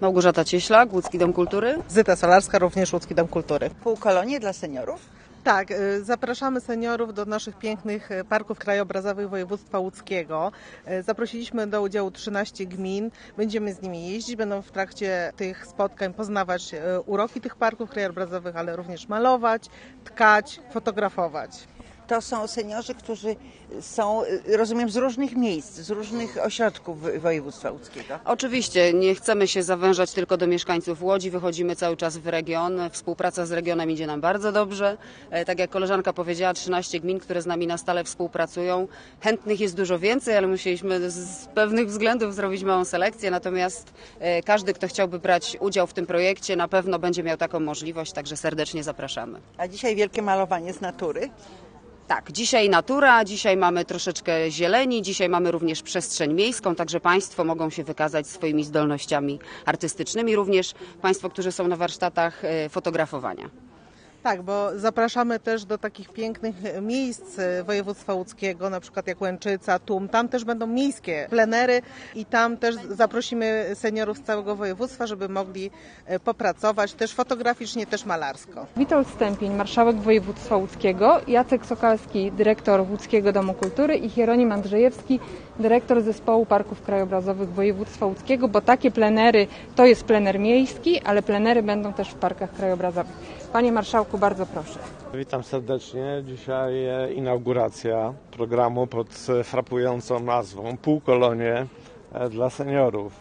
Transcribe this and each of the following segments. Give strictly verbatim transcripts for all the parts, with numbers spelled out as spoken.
Małgorzata Cieślak, Łódzki Dom Kultury. Zyta Solarska, również Łódzki Dom Kultury. Półkolonie dla seniorów? Tak, zapraszamy seniorów do naszych pięknych parków krajobrazowych województwa łódzkiego. Zaprosiliśmy do udziału trzynaście gmin. Będziemy z nimi jeździć, będą w trakcie tych spotkań poznawać uroki tych parków krajobrazowych, ale również malować, tkać, fotografować. To są seniorzy, którzy są, rozumiem, z różnych miejsc, z różnych ośrodków województwa łódzkiego. Oczywiście, nie chcemy się zawężać tylko do mieszkańców Łodzi, wychodzimy cały czas w region. Współpraca z regionem idzie nam bardzo dobrze. Tak jak koleżanka powiedziała, trzynaście gmin, które z nami na stale współpracują. Chętnych jest dużo więcej, ale musieliśmy z pewnych względów zrobić małą selekcję, natomiast każdy, kto chciałby brać udział w tym projekcie, na pewno będzie miał taką możliwość, także serdecznie zapraszamy. A dzisiaj wielkie malowanie z natury? Tak, dzisiaj natura, dzisiaj mamy troszeczkę zieleni, dzisiaj mamy również przestrzeń miejską, także Państwo mogą się wykazać swoimi zdolnościami artystycznymi, również Państwo, którzy są na warsztatach fotografowania. Tak, bo zapraszamy też do takich pięknych miejsc województwa łódzkiego, na przykład jak Łęczyca, Tum. Tam też będą miejskie plenery i tam też zaprosimy seniorów z całego województwa, żeby mogli popracować też fotograficznie, też malarsko. Witold Stępień, marszałek województwa łódzkiego, Jacek Sokalski, dyrektor Łódzkiego Domu Kultury i Hieronim Andrzejewski, dyrektor Zespołu Parków Krajobrazowych województwa łódzkiego, bo takie plenery to jest plener miejski, ale plenery będą też w parkach krajobrazowych. Panie marszałku, bardzo proszę. Witam serdecznie. Dzisiaj inauguracja programu pod frapującą nazwą Półkolonie dla seniorów.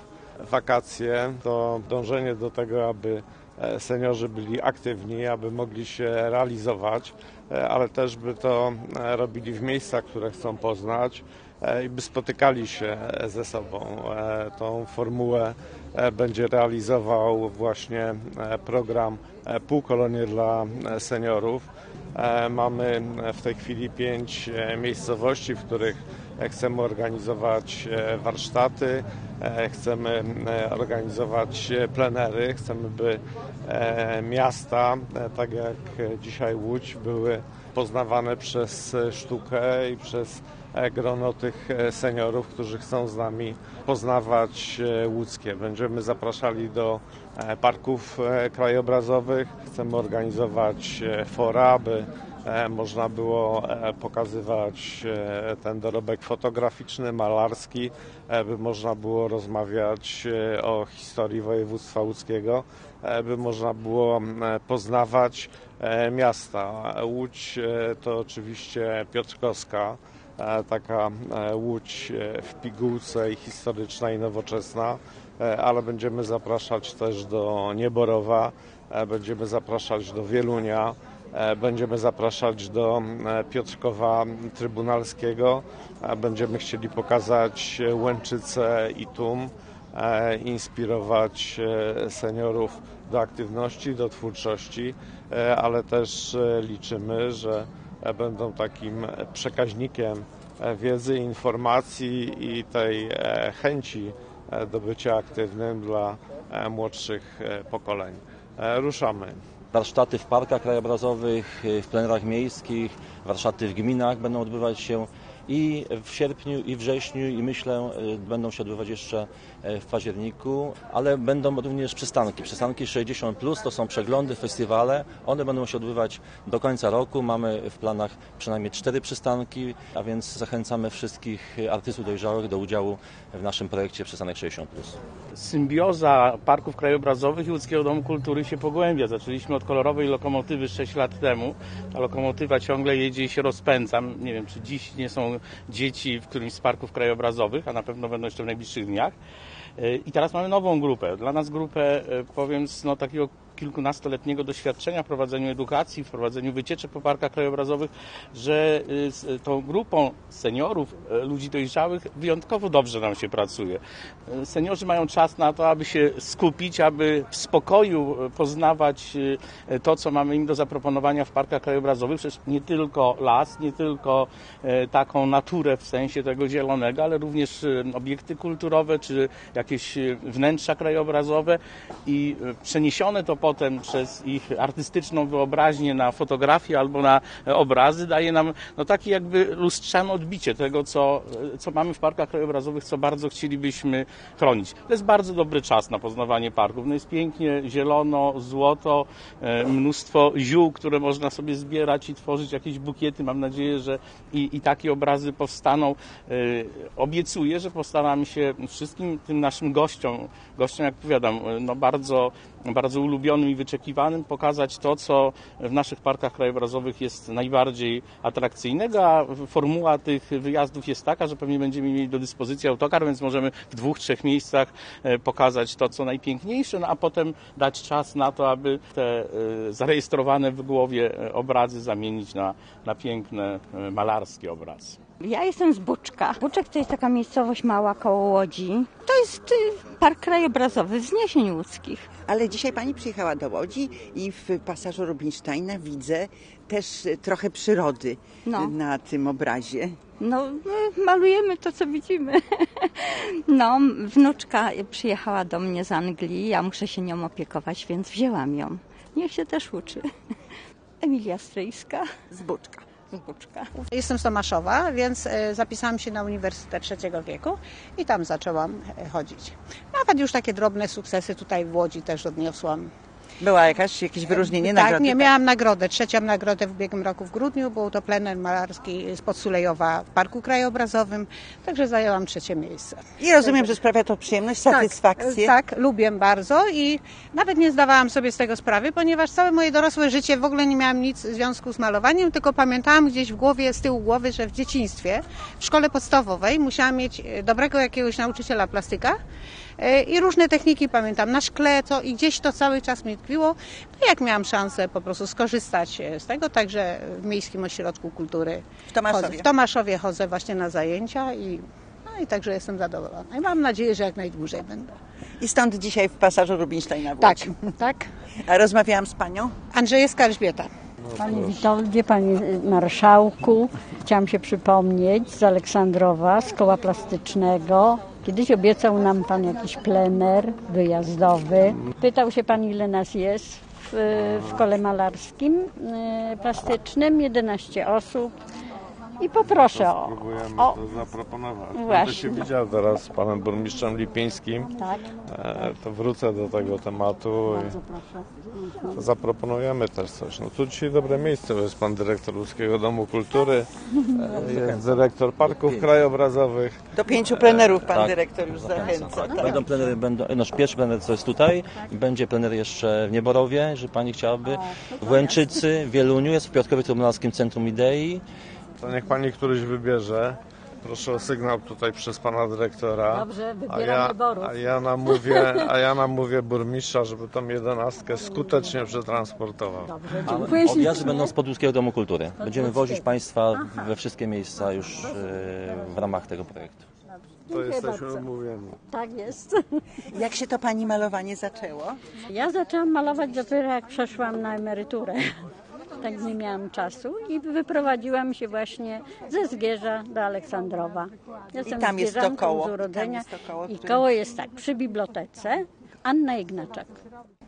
Wakacje to dążenie do tego, aby seniorzy byli aktywni, aby mogli się realizować, ale też by to robili w miejscach, które chcą poznać i by spotykali się ze sobą. Tą formułę będzie realizował właśnie program Półkolonie dla seniorów. Mamy w tej chwili pięć miejscowości, w których chcemy organizować warsztaty, chcemy organizować plenery, chcemy, by miasta, tak jak dzisiaj Łódź, były poznawane przez sztukę i przez grono tych seniorów, którzy chcą z nami poznawać łódzkie. Będziemy zapraszali do parków krajobrazowych, chcemy organizować fora, aby można było pokazywać ten dorobek fotograficzny, malarski, by można było rozmawiać o historii województwa łódzkiego, by można było poznawać miasta. Łódź to oczywiście piotrkowska, taka Łódź w pigułce i historyczna i nowoczesna, ale będziemy zapraszać też do Nieborowa, będziemy zapraszać do Wielunia, będziemy zapraszać do Piotrkowa Trybunalskiego, będziemy chcieli pokazać Łęczycę i Tum, inspirować seniorów do aktywności, do twórczości, ale też liczymy, że będą takim przekaźnikiem wiedzy, informacji i tej chęci do bycia aktywnym dla młodszych pokoleń. Ruszamy. Warsztaty w parkach krajobrazowych, w plenerach miejskich, warsztaty w gminach będą odbywać się i w sierpniu, i wrześniu, i myślę, będą się odbywać jeszcze w październiku, ale będą również przystanki. Przystanki sześćdziesiąt plus to są przeglądy, festiwale. One będą się odbywać do końca roku. Mamy w planach przynajmniej cztery przystanki, a więc zachęcamy wszystkich artystów dojrzałych do udziału w naszym projekcie Przystanek sześćdziesiąt plus. Symbioza parków krajobrazowych i Łódzkiego Domu Kultury się pogłębia. Zaczęliśmy od kolorowej lokomotywy sześć lat temu. Ta lokomotywa ciągle jedzie i się rozpędza. Nie wiem, czy dziś nie są dzieci w którymś z parków krajobrazowych, a na pewno będą jeszcze w najbliższych dniach. I teraz mamy nową grupę. Dla nas grupę, powiem, z no, takiego kilkunastoletniego doświadczenia w prowadzeniu edukacji, w prowadzeniu wycieczek po parkach krajobrazowych, że z tą grupą seniorów, ludzi dojrzałych wyjątkowo dobrze nam się pracuje. Seniorzy mają czas na to, aby się skupić, aby w spokoju poznawać to, co mamy im do zaproponowania w parkach krajobrazowych. Przecież nie tylko las, nie tylko taką naturę w sensie tego zielonego, ale również obiekty kulturowe, czy jakieś wnętrza krajobrazowe i przeniesione to potem potem przez ich artystyczną wyobraźnię na fotografię albo na obrazy daje nam no takie jakby lustrzane odbicie tego, co, co mamy w parkach krajobrazowych, co bardzo chcielibyśmy chronić. To jest bardzo dobry czas na poznawanie parków. No jest pięknie, zielono, złoto, mnóstwo ziół, które można sobie zbierać i tworzyć jakieś bukiety. Mam nadzieję, że i, i takie obrazy powstaną. Obiecuję, że postaramy się wszystkim tym naszym gościom, gościom jak powiadam, no bardzo, bardzo ulubionym i wyczekiwanym, pokazać to, co w naszych parkach krajobrazowych jest najbardziej atrakcyjnego, a formuła tych wyjazdów jest taka, że pewnie będziemy mieli do dyspozycji autokar, więc możemy w dwóch, trzech miejscach pokazać to, co najpiękniejsze, no a potem dać czas na to, aby te zarejestrowane w głowie obrazy zamienić na, na piękne, malarskie obrazy. Ja jestem z Buczka. Buczek to jest taka miejscowość mała koło Łodzi. To jest park krajobrazowy Wzniesień Łódzkich. Ale dzisiaj pani przyjechała do Łodzi i w pasażu Rubinsteina widzę też trochę przyrody No. na tym obrazie. No, malujemy to, co widzimy. No, wnuczka przyjechała do mnie z Anglii, ja muszę się nią opiekować, więc wzięłam ją. Niech się też uczy. Emilia Stryjska Z Buczka. z Buczka. Jestem z Tomaszowa, więc zapisałam się na Uniwersytet Trzeciego Wieku i tam zaczęłam chodzić. Nawet już takie drobne sukcesy tutaj w Łodzi też odniosłam. Była jakaś, jakieś wyróżnienie, Tak, nagrody? nie, miałam nagrodę, trzecią nagrodę w ubiegłym roku w grudniu. Był to plener malarski z Podsulejowa w Parku Krajobrazowym, także zajęłam trzecie miejsce. I rozumiem, że sprawia to przyjemność, satysfakcję. Tak, tak, lubię bardzo i nawet nie zdawałam sobie z tego sprawy, ponieważ całe moje dorosłe życie w ogóle nie miałam nic w związku z malowaniem, tylko pamiętałam gdzieś w głowie, z tyłu głowy, że w dzieciństwie, w szkole podstawowej musiałam mieć dobrego jakiegoś nauczyciela plastyka i różne techniki pamiętam na szkle, to i gdzieś to cały czas mi tkwiło. No jak miałam szansę po prostu skorzystać z tego, także w Miejskim Ośrodku Kultury W Tomaszowie. chodzę, w Tomaszowie chodzę właśnie na zajęcia i, no i także jestem zadowolona. I mam nadzieję, że jak najdłużej będę. I stąd dzisiaj w pasażu Rubinsteina w Tak, Łodzi. tak. A rozmawiałam z panią? Andrzejewska Elżbieta. Panie Witoldzie, Panie Marszałku, chciałam się przypomnieć z Aleksandrowa, z Koła Plastycznego. Kiedyś obiecał nam Pan jakiś plener wyjazdowy. Pytał się Pan, ile nas jest w, w kole malarskim y, plastycznym. jedenaście osób. I poproszę o... Spróbujemy o to zaproponować. Będę właśnie. się widział teraz z panem burmistrzem Lipińskim. tak, E, to wrócę do tego tematu bardzo i proszę. to zaproponujemy też coś. No tu dzisiaj dobre miejsce, bo jest pan dyrektor Łódzkiego Domu Kultury, e, jest dyrektor Parków Krajobrazowych. Do pięciu plenerów pan Tak. dyrektor już zachęca. Tak. Będą plenery, będą, no, pierwszy plener co jest tutaj, będzie plener jeszcze w Nieborowie, jeżeli pani chciałaby, w Łęczycy, w Wieluniu, jest w Piotrkowie Trybunalskim Centrum Idei. To niech pani któryś wybierze. Proszę o sygnał tutaj przez pana dyrektora. Dobrze, A wybieram ja, wyborów. a ja namówię, a ja namówię burmistrza, żeby tą jedenastkę skutecznie przetransportował. Dobrze, A dziękuję. Odjazdy będą z Podłuskiego Domu Kultury. Będziemy wozić państwa we wszystkie miejsca już e, w ramach tego projektu. To jesteśmy umówieni. Tak jest. Jak się to pani malowanie zaczęło? Ja zaczęłam malować dopiero jak przeszłam na emeryturę. Tak nie miałam czasu i wyprowadziłam się właśnie ze Zgierza do Aleksandrowa. Jestem tam jest to zgierzanką koło. z urodzenia Tam jest to koło, i które- koło jest tak, przy bibliotece Anna Ignaczak.